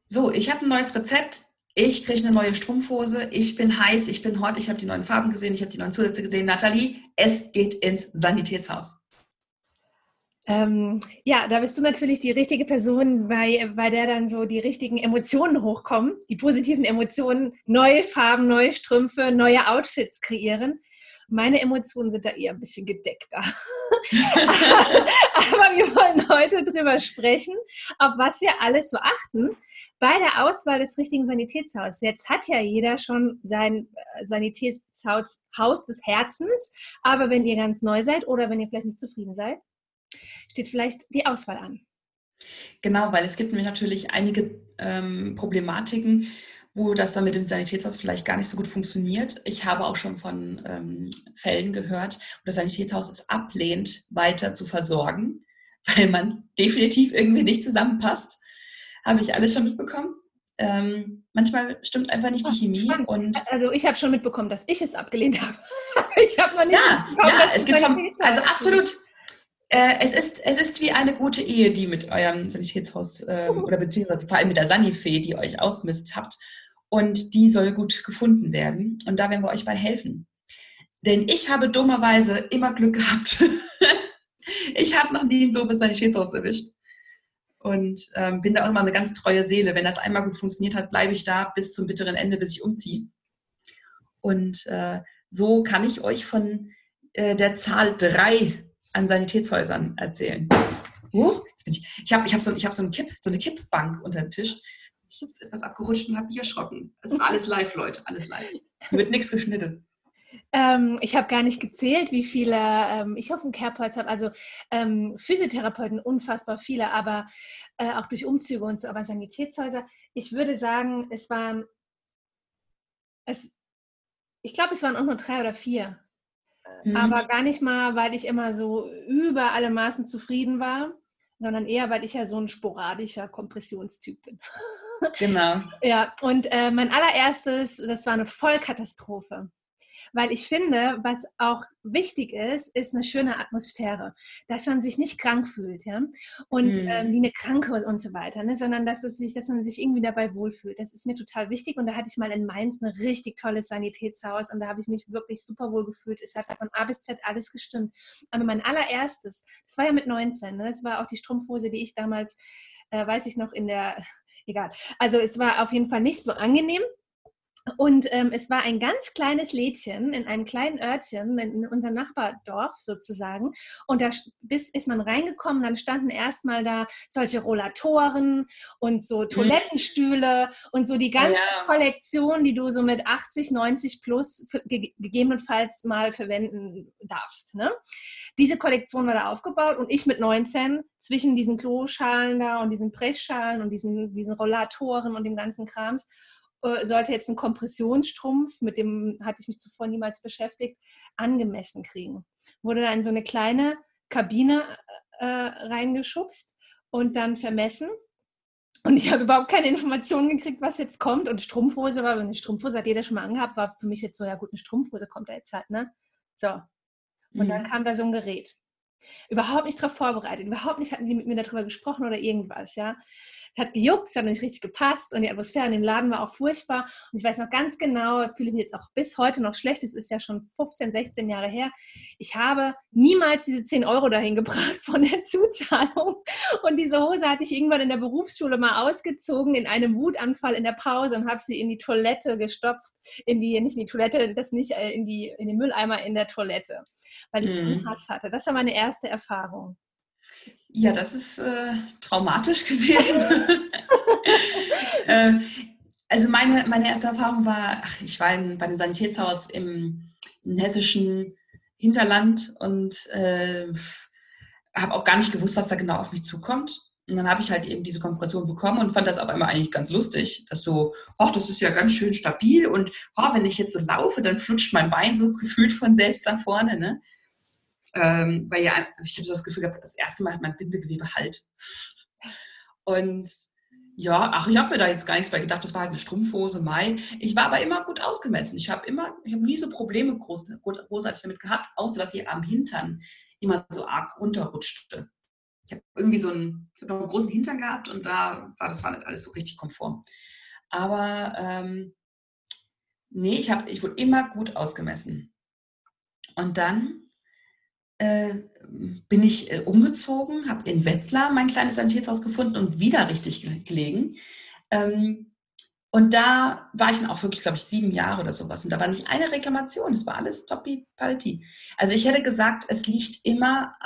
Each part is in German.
So, ich habe ein neues Rezept. Ich kriege eine neue Strumpfhose. Ich bin heiß, ich bin hot. Ich habe die neuen Farben gesehen, ich habe die neuen Zusätze gesehen. Nathalie, es geht ins Sanitätshaus. Ja, da bist du natürlich die richtige Person, bei der dann so die richtigen Emotionen hochkommen, die positiven Emotionen, neue Farben, neue Strümpfe, neue Outfits kreieren. Meine Emotionen sind da eher ein bisschen gedeckter. Aber wir wollen heute drüber sprechen, auf was wir alles so achten bei der Auswahl des richtigen Sanitätshauses. Jetzt hat ja jeder schon sein Sanitätshaus Haus des Herzens, aber wenn ihr ganz neu seid oder wenn ihr vielleicht nicht zufrieden seid, steht vielleicht die Auswahl an. Genau, weil es gibt nämlich natürlich einige Problematiken, wo das dann mit dem Sanitätshaus vielleicht gar nicht so gut funktioniert. Ich habe auch schon von Fällen gehört, wo das Sanitätshaus es ablehnt, weiter zu versorgen, weil man definitiv irgendwie nicht zusammenpasst. Habe ich alles schon mitbekommen. Manchmal stimmt einfach nicht die Chemie und also ich habe schon mitbekommen, dass ich es abgelehnt habe. Ich habe noch nicht ja, es gibt also absolut. Es ist wie eine gute Ehe, die mit eurem Sanitätshaus oder beziehungsweise vor allem mit der Sanifee, die euch ausmisst habt. Und die soll gut gefunden werden. Und da werden wir euch bei helfen. Denn ich habe dummerweise immer Glück gehabt. Ich habe noch nie ein doofes Sanitätshaus erwischt. Und bin da auch immer eine ganz treue Seele. Wenn das einmal gut funktioniert hat, bleibe ich da bis zum bitteren Ende, bis ich umziehe. Und so kann ich euch von der Zahl 3 an Sanitätshäusern erzählen. Jetzt bin ich habe so eine Kippbank unter dem Tisch. Ich bin jetzt etwas abgerutscht und habe mich erschrocken. Es ist alles live, Leute, alles live. Hier wird nichts geschnitten. Ich habe gar nicht gezählt, wie viele ich auf dem Kerbholz habe. Also Physiotherapeuten, unfassbar viele, aber auch durch Umzüge und so, aber Sanitätshäuser. Ich würde sagen, ich glaube, es waren auch nur 3 oder 4. Aber gar nicht mal, weil ich immer so über alle Maßen zufrieden war, sondern eher, weil ich ja so ein sporadischer Kompressionstyp bin. Genau. Ja, und mein allererstes, das war eine Vollkatastrophe. Weil ich finde, was auch wichtig ist eine schöne Atmosphäre, dass man sich nicht krank fühlt, ja, und wie eine Kranke und so weiter, ne? Sondern dass man sich irgendwie dabei wohlfühlt. Das ist mir total wichtig und da hatte ich mal in Mainz ein richtig tolles Sanitätshaus und da habe ich mich wirklich super wohl gefühlt. Es hat von A bis Z alles gestimmt. Aber mein allererstes, das war ja mit 19, ne? Das war auch die Strumpfhose, die ich damals, weiß ich noch, egal. Also es war auf jeden Fall nicht so angenehm. Und es war ein ganz kleines Lädchen in einem kleinen Örtchen, in unserem Nachbardorf sozusagen. Und da ist man reingekommen, dann standen erstmal da solche Rollatoren und so Toilettenstühle und so die ganze Kollektion, die du so mit 80, 90 plus gegebenenfalls mal verwenden darfst. Ne? Diese Kollektion war da aufgebaut und ich mit 19 zwischen diesen Kloschalen da und diesen Pressschalen und diesen Rollatoren und dem ganzen Krams sollte jetzt ein Kompressionsstrumpf, mit dem hatte ich mich zuvor niemals beschäftigt, angemessen kriegen. Wurde da in so eine kleine Kabine reingeschubst und dann vermessen. Und ich habe überhaupt keine Informationen gekriegt, was jetzt kommt. Und Strumpfhose war, eine Strumpfhose hat jeder schon mal angehabt, war für mich jetzt so, ja gut, eine Strumpfhose kommt da jetzt halt, ne? So. Und dann kam da so ein Gerät. Überhaupt nicht darauf vorbereitet, überhaupt nicht hatten die mit mir darüber gesprochen oder irgendwas, ja. Es hat gejuckt, es hat nicht richtig gepasst und die Atmosphäre in dem Laden war auch furchtbar und ich weiß noch ganz genau, fühle mich jetzt auch bis heute noch schlecht, es ist ja schon 15, 16 Jahre her, ich habe niemals diese 10 Euro dahin gebracht von der Zuzahlung und diese Hose hatte ich irgendwann in der Berufsschule mal ausgezogen in einem Wutanfall in der Pause und habe sie in die Toilette gestopft, nicht in die Toilette, das nicht in den Mülleimer in der Toilette, weil ich so einen Hass hatte. Das war meine erste Erfahrung. Ja, das ist traumatisch gewesen. Also meine erste Erfahrung war, ich war bei einem Sanitätshaus im hessischen Hinterland und habe auch gar nicht gewusst, was da genau auf mich zukommt. Und dann habe ich halt eben diese Kompression bekommen und fand das auf einmal eigentlich ganz lustig. Dass so, ach, das ist ja ganz schön stabil und wenn ich jetzt so laufe, dann flutscht mein Bein so gefühlt von selbst nach vorne, ne? Weil ja, ich habe so das Gefühl gehabt, das erste Mal hat mein Bindegewebe Halt. Und ja, ich habe mir da jetzt gar nichts bei gedacht, das war halt eine Strumpfhose, Mai. Ich war aber immer gut ausgemessen. Ich habe nie so Probleme großartig damit gehabt, außer dass sie am Hintern immer so arg runterrutschte. Ich habe irgendwie ich hab noch einen großen Hintern gehabt und das war nicht alles so richtig konform. Aber nee, ich wurde immer gut ausgemessen. Und dann bin ich umgezogen, habe in Wetzlar mein kleines Sanitätshaus gefunden und wieder richtig gelegen. Und da war ich dann auch wirklich, glaube ich, 7 Jahre oder sowas. Und da war nicht eine Reklamation. Es war alles toppi-palti. Also ich hätte gesagt, es liegt immer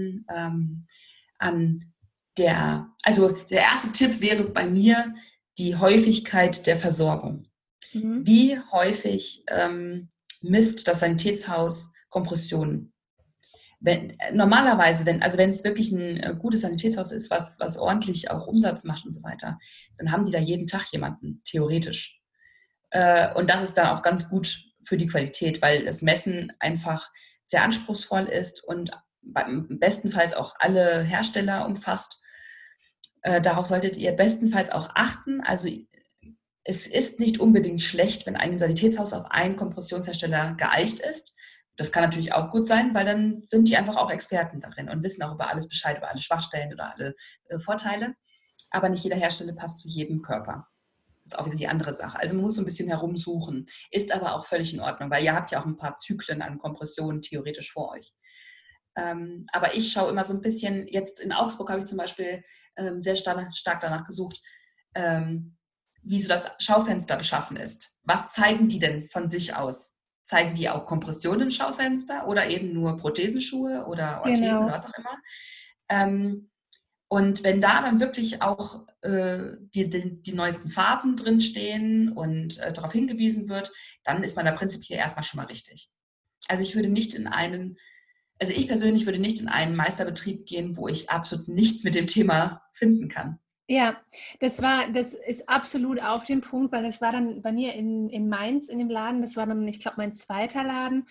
also der erste Tipp wäre bei mir die Häufigkeit der Versorgung. Wie häufig misst das Sanitätshaus Kompressionen? Normalerweise, wenn es wirklich ein gutes Sanitätshaus ist, was ordentlich auch Umsatz macht und so weiter, dann haben die da jeden Tag jemanden, theoretisch. Und das ist dann auch ganz gut für die Qualität, weil das Messen einfach sehr anspruchsvoll ist und bestenfalls auch alle Hersteller umfasst. Darauf solltet ihr bestenfalls auch achten. Also es ist nicht unbedingt schlecht, wenn ein Sanitätshaus auf einen Kompressionshersteller geeicht ist. Das kann natürlich auch gut sein, weil dann sind die einfach auch Experten darin und wissen auch über alles Bescheid, über alle Schwachstellen oder alle Vorteile. Aber nicht jeder Hersteller passt zu jedem Körper. Das ist auch wieder die andere Sache. Also man muss so ein bisschen herumsuchen. Ist aber auch völlig in Ordnung, weil ihr habt ja auch ein paar Zyklen an Kompressionen theoretisch vor euch. Aber ich schaue immer so ein bisschen, jetzt in Augsburg habe ich zum Beispiel sehr stark danach gesucht, wie so das Schaufenster beschaffen ist. Was zeigen die denn von sich aus? Zeigen die auch Kompressionen im Schaufenster oder eben nur Prothesenschuhe oder Orthesen oder was auch immer? Und wenn da dann wirklich auch die neuesten Farben drinstehen und darauf hingewiesen wird, dann ist man da prinzipiell erstmal schon mal richtig. Also ich persönlich würde nicht in einen Meisterbetrieb gehen, wo ich absolut nichts mit dem Thema finden kann. Ja, das ist absolut auf den Punkt, weil das war dann bei mir in Mainz in dem Laden, das war dann, ich glaube, mein zweiter Laden.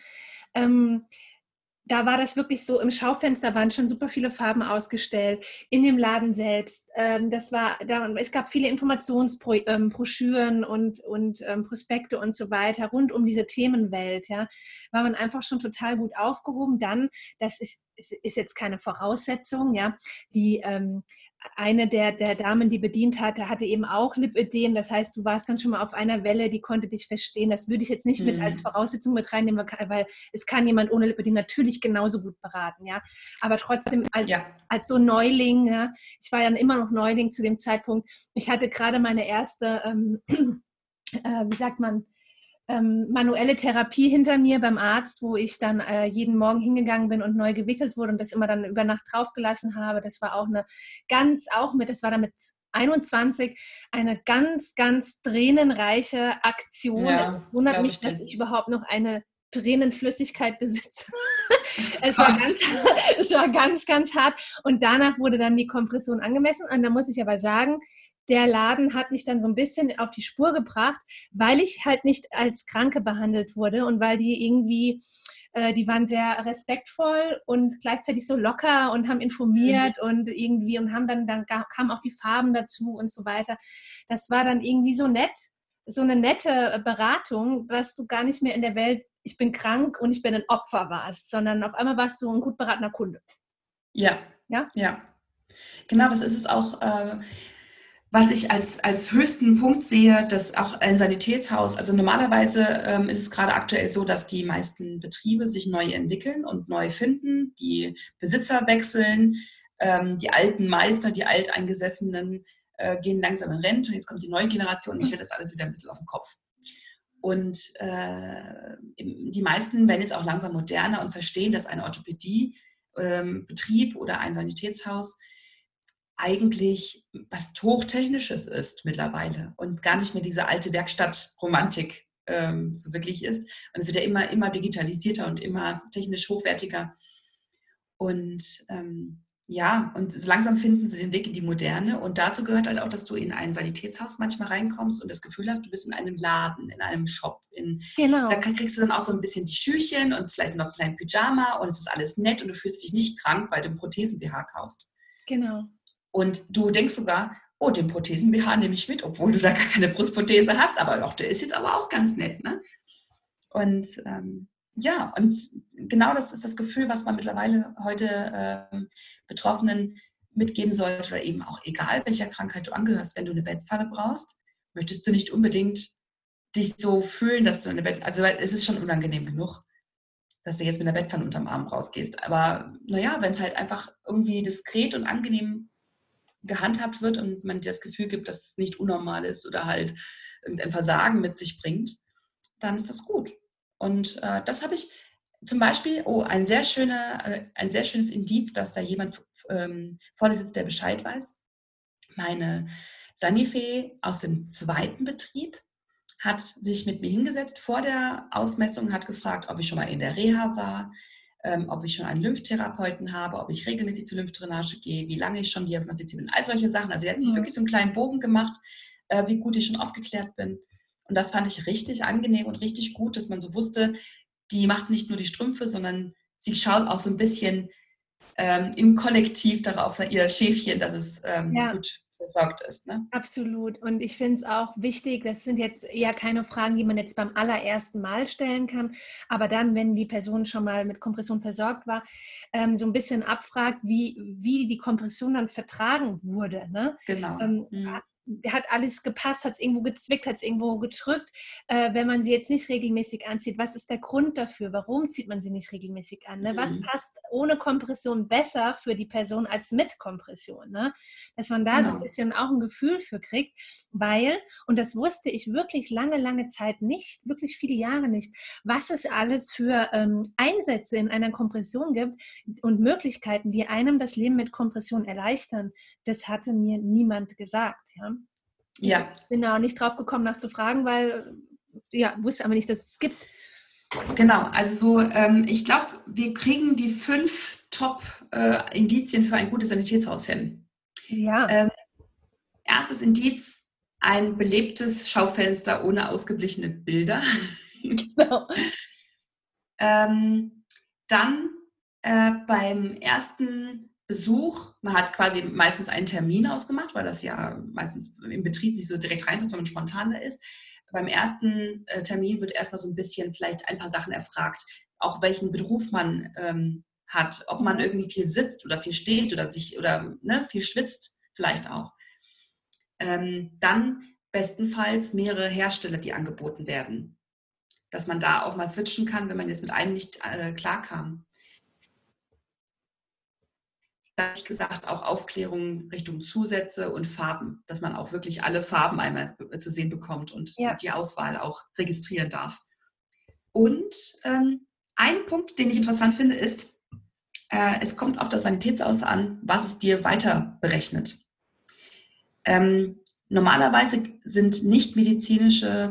Da war das wirklich so, im Schaufenster waren schon super viele Farben ausgestellt, in dem Laden selbst. Es gab viele Informationsbroschüren und Prospekte und so weiter rund um diese Themenwelt. Ja, war man einfach schon total gut aufgehoben. Dann, das ist jetzt keine Voraussetzung, ja, eine der Damen, die bedient hatte eben auch Lipödem. Das heißt, du warst dann schon mal auf einer Welle, die konnte dich verstehen. Das würde ich jetzt nicht mit als Voraussetzung mit reinnehmen, weil es kann jemand ohne Lipödem natürlich genauso gut beraten. Ja? Aber trotzdem als so Neuling, ja, ich war dann immer noch Neuling zu dem Zeitpunkt. Ich hatte gerade meine erste, wie sagt man, manuelle Therapie hinter mir beim Arzt, wo ich dann jeden Morgen hingegangen bin und neu gewickelt wurde und das immer dann über Nacht draufgelassen habe. Das war auch das war dann mit 21 eine ganz, ganz tränenreiche Aktion. Ja, es wundert mich, dass ich überhaupt noch eine Tränenflüssigkeit besitze. Es war ganz, ganz hart. Und danach wurde dann die Kompression angemessen. Und da muss ich aber sagen, der Laden hat mich dann so ein bisschen auf die Spur gebracht, weil ich halt nicht als Kranke behandelt wurde und weil die irgendwie, die waren sehr respektvoll und gleichzeitig so locker und haben informiert und irgendwie und haben dann kamen auch die Farben dazu und so weiter. Das war dann irgendwie so nett, so eine nette Beratung, dass du gar nicht mehr in der Welt, ich bin krank und ich bin ein Opfer warst, sondern auf einmal warst du ein gut beratener Kunde. Ja. Genau, das ist es auch, was ich als höchsten Punkt sehe, dass auch ein Sanitätshaus, also normalerweise ist es gerade aktuell so, dass die meisten Betriebe sich neu entwickeln und neu finden, die Besitzer wechseln, die alten Meister, die Alteingesessenen gehen langsam in Rente und jetzt kommt die neue Generation und stellt das alles wieder ein bisschen auf den Kopf. Und die meisten werden jetzt auch langsam moderner und verstehen, dass ein Orthopädiebetrieb oder ein Sanitätshaus eigentlich was Hochtechnisches ist mittlerweile und gar nicht mehr diese alte Werkstattromantik so wirklich ist. Und es wird ja immer digitalisierter und immer technisch hochwertiger. Und und so langsam finden sie den Weg in die Moderne. Und dazu gehört halt auch, dass du in ein Sanitätshaus manchmal reinkommst und das Gefühl hast, du bist in einem Laden, in einem Shop. Genau. Da kriegst du dann auch so ein bisschen die Schüchchen und vielleicht noch einen kleinen Pyjama und es ist alles nett und du fühlst dich nicht krank, weil du einen Prothesen-BH kaufst. Genau. Und du denkst sogar, oh, den Prothesen-BH nehme ich mit, obwohl du da gar keine Brustprothese hast. Aber doch, der ist jetzt aber auch ganz nett, ne? Und und genau das ist das Gefühl, was man mittlerweile heute Betroffenen mitgeben sollte oder eben auch egal, welcher Krankheit du angehörst, wenn du eine Bettpfanne brauchst, möchtest du nicht unbedingt dich so fühlen, dass du eine Bettpfanne, also es ist schon unangenehm genug, dass du jetzt mit einer Bettpfanne unterm Arm rausgehst. Aber naja, wenn es halt einfach irgendwie diskret und angenehm gehandhabt wird und man dir das Gefühl gibt, dass es nicht unnormal ist oder halt irgendein Versagen mit sich bringt, dann ist das gut. Und das habe ich zum Beispiel, ein sehr schönes Indiz, dass da jemand vor dir sitzt, der Bescheid weiß. Meine Sanifee aus dem zweiten Betrieb hat sich mit mir hingesetzt vor der Ausmessung, hat gefragt, ob ich schon mal in der Reha war, ob ich schon einen Lymphtherapeuten habe, ob ich regelmäßig zur Lymphdrainage gehe, wie lange ich schon diagnostiziert bin, all solche Sachen. Also er hat sich wirklich so einen kleinen Bogen gemacht, wie gut ich schon aufgeklärt bin. Und das fand ich richtig angenehm und richtig gut, dass man so wusste, die macht nicht nur die Strümpfe, sondern sie schaut auch so ein bisschen im Kollektiv darauf, ihr Schäfchen, dass es gut versorgt ist. Ne? Absolut. Und ich finde es auch wichtig, das sind jetzt eher keine Fragen, die man jetzt beim allerersten Mal stellen kann, aber dann, wenn die Person schon mal mit Kompression versorgt war, so ein bisschen abfragt, wie die Kompression dann vertragen wurde. Ne? Genau. Hat alles gepasst, hat es irgendwo gezwickt, hat es irgendwo gedrückt. Wenn man sie jetzt nicht regelmäßig anzieht, was ist der Grund dafür? Warum zieht man sie nicht regelmäßig an? Ne? Was passt ohne Kompression besser für die Person als mit Kompression? Ne? Dass man da so ein bisschen auch ein Gefühl für kriegt, weil, und das wusste ich wirklich lange Zeit nicht, wirklich viele Jahre nicht, was es alles für Einsätze in einer Kompression gibt und Möglichkeiten, die einem das Leben mit Kompression erleichtern. Das hatte mir niemand gesagt. Ja. Ich bin da auch nicht drauf gekommen, nachzufragen, weil wusste aber nicht, dass es gibt. Genau, also so, ich glaube, wir kriegen die 5 Top-Indizien für ein gutes Sanitätshaus hin. Ja. Erstes Indiz, ein belebtes Schaufenster ohne ausgeblichene Bilder. Genau. Dann beim ersten Besuch, man hat quasi meistens einen Termin ausgemacht, weil das ja meistens im Betrieb nicht so direkt reinpasst, wenn man spontan da ist. Beim ersten Termin wird erstmal so ein bisschen vielleicht ein paar Sachen erfragt, auch welchen Beruf man hat, ob man irgendwie viel sitzt oder viel steht oder viel schwitzt, vielleicht auch. Dann bestenfalls mehrere Hersteller, die angeboten werden, dass man da auch mal switchen kann, wenn man jetzt mit einem nicht klarkam. Ehrlich gesagt auch Aufklärung Richtung Zusätze und Farben, dass man auch wirklich alle Farben einmal zu sehen bekommt und die Auswahl auch registrieren darf. Und ein Punkt, den ich interessant finde, ist, es kommt auf das Sanitätshaus an, was es dir weiter berechnet. Normalerweise sind nicht medizinische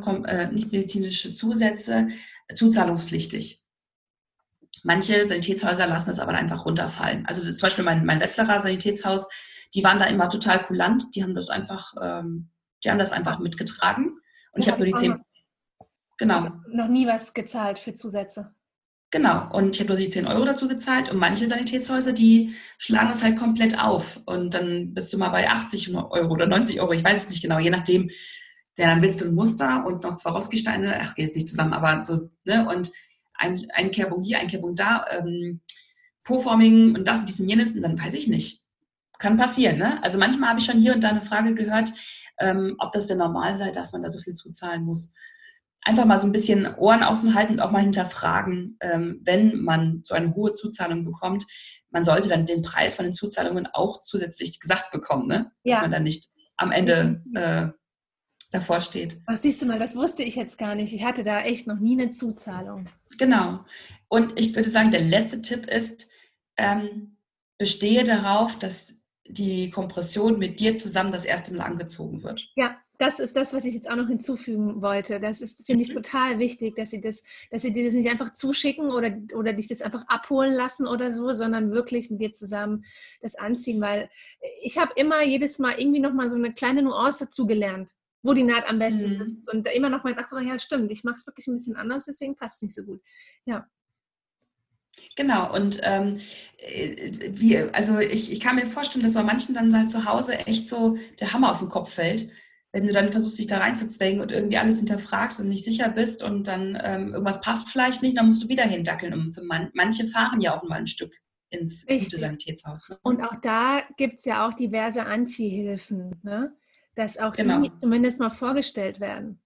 Zusätze zuzahlungspflichtig. Manche Sanitätshäuser lassen es aber einfach runterfallen. Also zum Beispiel mein Wetzlarer Sanitätshaus, die waren da immer total kulant. Die haben das einfach mitgetragen. Und ich habe nur die 10. Genau. Ich habe noch nie was gezahlt für Zusätze. Genau. Und ich habe nur die 10 Euro dazu gezahlt. Und manche Sanitätshäuser, die schlagen es halt komplett auf. Und dann bist du mal bei 80 Euro oder 90 Euro. Ich weiß es nicht genau. Je nachdem, dann willst du ein Muster und noch Swarovski-Steine. Geht jetzt nicht zusammen, aber so, ne? Und Einkerbung hier, Einkerbung da, Po-Forming und das und diesen jenes, und dann weiß ich nicht. Kann passieren, ne? Also manchmal habe ich schon hier und da eine Frage gehört, ob das denn normal sei, dass man da so viel zuzahlen muss. Einfach mal so ein bisschen Ohren offen halten und auch mal hinterfragen, wenn man so eine hohe Zuzahlung bekommt. Man sollte dann den Preis von den Zuzahlungen auch zusätzlich gesagt bekommen, ne? Dass man dann nicht am Ende davor steht. Ach, siehst du mal, das wusste ich jetzt gar nicht. Ich hatte da echt noch nie eine Zuzahlung. Genau. Und ich würde sagen, der letzte Tipp ist, bestehe darauf, dass die Kompression mit dir zusammen das erste Mal angezogen wird. Ja, das ist das, was ich jetzt auch noch hinzufügen wollte. Das ist, finde ich, total wichtig, dass sie dir das nicht einfach zuschicken oder dich das einfach abholen lassen oder so, sondern wirklich mit dir zusammen das anziehen, weil ich habe immer jedes Mal irgendwie nochmal so eine kleine Nuance dazu gelernt, wo die Naht am besten sitzt und immer noch mal, ach ja, stimmt, ich mache es wirklich ein bisschen anders, deswegen passt es nicht so gut. Ja. Genau, und ich kann mir vorstellen, dass bei manchen dann halt zu Hause echt so der Hammer auf den Kopf fällt, wenn du dann versuchst, dich da reinzuzwängen und irgendwie alles hinterfragst und nicht sicher bist und dann irgendwas passt vielleicht nicht, dann musst du wieder hindackeln. Und manche fahren ja auch mal ein Stück ins Richtig. gute Sanitätshaus. Ne? Und auch da gibt es ja auch diverse Anziehhilfen, ne? Dass auch Genau. die zumindest mal vorgestellt werden.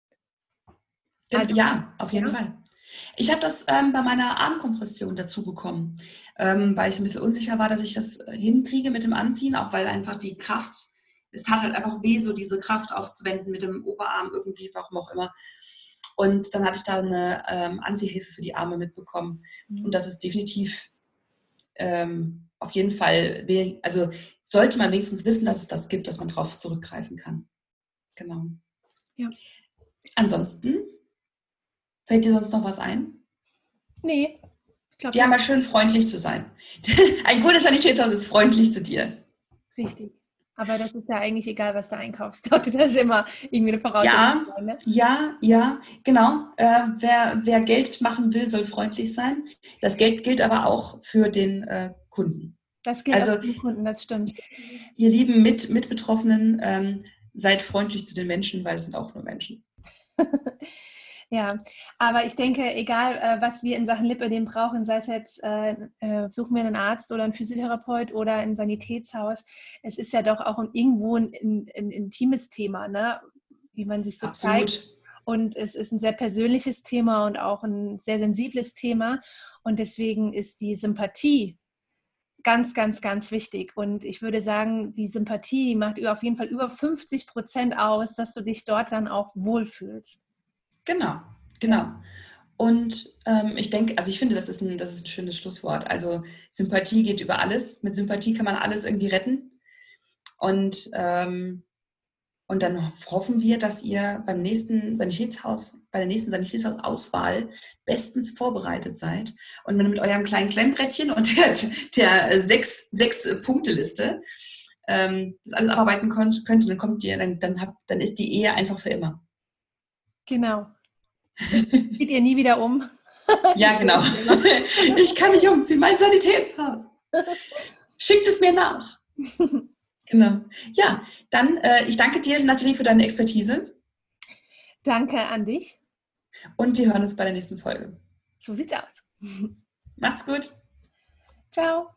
Also, Ja, auf jeden ja. Fall. Ich habe das bei meiner Armkompression dazu bekommen, weil ich ein bisschen unsicher war, dass ich das hinkriege mit dem Anziehen, auch weil einfach die Kraft, es tat halt einfach weh, so diese Kraft aufzuwenden mit dem Oberarm irgendwie, warum auch immer. Und dann hatte ich da eine Anziehhilfe für die Arme mitbekommen. Und das ist definitiv auf jeden Fall, also sollte man wenigstens wissen, dass es das gibt, dass man drauf zurückgreifen kann. Genau. Ja. Ansonsten, fällt dir sonst noch was ein? Nee. Ich glaub, Die haben ja schön freundlich zu sein. Ein gutes Sanitätshaus ist freundlich zu dir. Richtig. Aber das ist ja eigentlich egal, was du einkaufst. Das ist immer irgendwie eine Voraussetzung. Ja, genau. Wer Geld machen will, soll freundlich sein. Das Geld gilt aber auch für den Kunden. Das gilt auch für den Kunden, das stimmt. Ihr lieben Mitbetroffenen, seid freundlich zu den Menschen, weil es sind auch nur Menschen. Ja, aber ich denke, egal was wir in Sachen Lipödem brauchen, sei es jetzt, suchen wir einen Arzt oder einen Physiotherapeut oder ein Sanitätshaus, es ist ja doch auch irgendwo ein intimes Thema, ne? Wie man sich so zeigt. Und es ist ein sehr persönliches Thema und auch ein sehr sensibles Thema. Und deswegen ist die Sympathie ganz, ganz, ganz wichtig. Und ich würde sagen, die Sympathie macht auf jeden Fall über 50% aus, dass du dich dort dann auch wohlfühlst. Genau. Ja. Und ich denke, also ich finde, das ist ein schönes Schlusswort. Also Sympathie geht über alles. Mit Sympathie kann man alles irgendwie retten. Und dann hoffen wir, dass ihr bei der nächsten Sanitätshausauswahl bestens vorbereitet seid. Und wenn ihr mit eurem kleinen Klemmbrettchen und der 6-Punkte-Liste das alles abarbeiten könnt, dann ist die Ehe einfach für immer. Genau. Zieht ihr nie wieder um? Ja, genau. Ich kann nicht umziehen, mein Sanitätshaus. Schickt es mir nach. Genau. Ja, dann ich danke dir, Nathalie, für deine Expertise. Danke an dich. Und wir hören uns bei der nächsten Folge. So sieht's aus. Macht's gut. Ciao.